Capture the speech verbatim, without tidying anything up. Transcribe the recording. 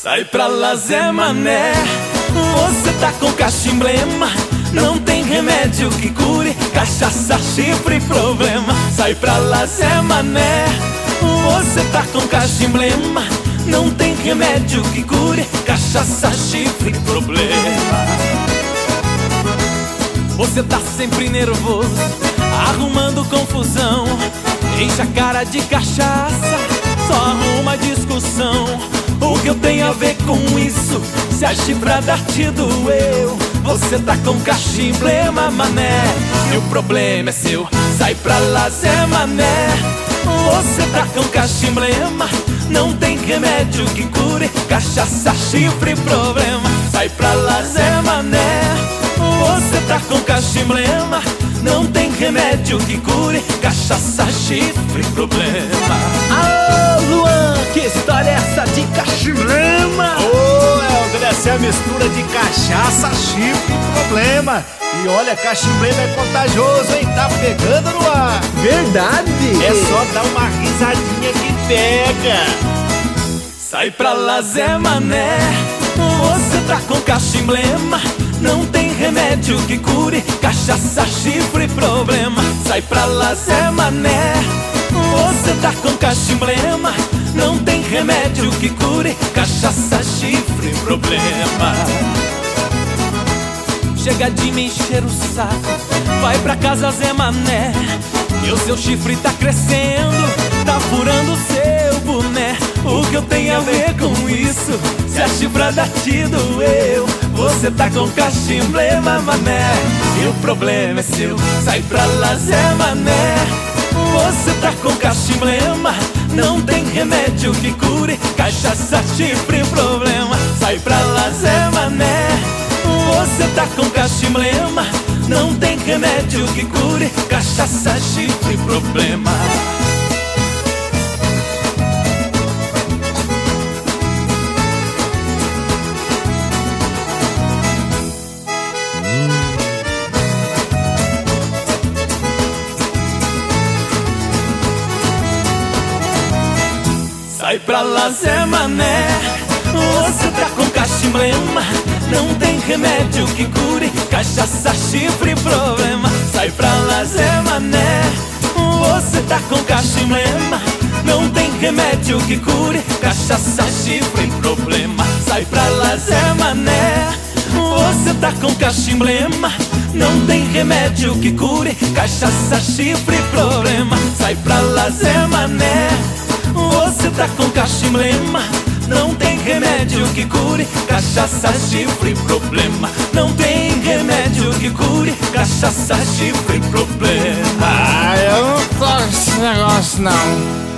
Sai pra lá, Zé Mané, você tá com cachimblema. Não tem remédio que cure cachaça, chifre e problema. Sai pra lá, Zé Mané, você tá com cachimblema. Não tem remédio que cure cachaça, chifre e problema. Você tá sempre nervoso, arrumando confusão, enche a cara de cachaça, só arruma discussão. O que eu tenho a ver com isso? Se a chifrada te doeu, você tá com cachimblema, mané, e o problema é seu. Sai pra lá, Zé Mané, você tá com cachimblema. Não tem remédio que cure cachaça, chifre e problema. Sai pra lá, Zé Mané, você tá com cachimblema. Não tem remédio que cure cachaça, chifre e problema. Alô, Luan, que história é essa de cachimblema? Ô, oh, Helder, essa é a mistura de cachaça, chifre e problema. E olha, cachimblema é contagioso, hein? Tá pegando no ar. Verdade. É só dar uma risadinha que pega. Sai pra lá, Zé Mané, você tá com cachimblema. Não tem remédio que cure cachaça, chifre e problema. Sai pra lá, Zé Mané, você tá com cachimblema. Não tem remédio que cure cachaça, chifre e problema. Chega de me encher o saco, vai pra casa, Zé Mané, que o seu chifre tá crescendo, tá furando o seu boné. O que eu tenho a ver com isso? Se a chifrada te doeu, você tá com cachimblema, mané, e o problema é seu. Sai pra lá, Zé Mané, você tá com cachimblema. Não tem remédio que cure cachaça, chifre e problema. Sai pra lá, Zé Mané, você tá com cachimblema. Não tem remédio que cure cachaça, chifre e problema. Sai pra lá, Zé Mané, você tá com cachimblema. Não tem remédio que cure cachaça, chifre e problema. Sai pra lá, Zé Mané, você tá com cachimblema. Não tem remédio que cure cachaça, chifre e problema. Sai pra lá, Zé Mané, você tá com cachimblema. Não tem remédio que cure cachaça, chifre e problema. Sai pra lá, Zé Mané, você tá com cachimblema. Não tem remédio que cure cachaça, chifre e problema. Não tem remédio que cure cachaça, chifre e problema. Ah, eu não tô com esse negócio não.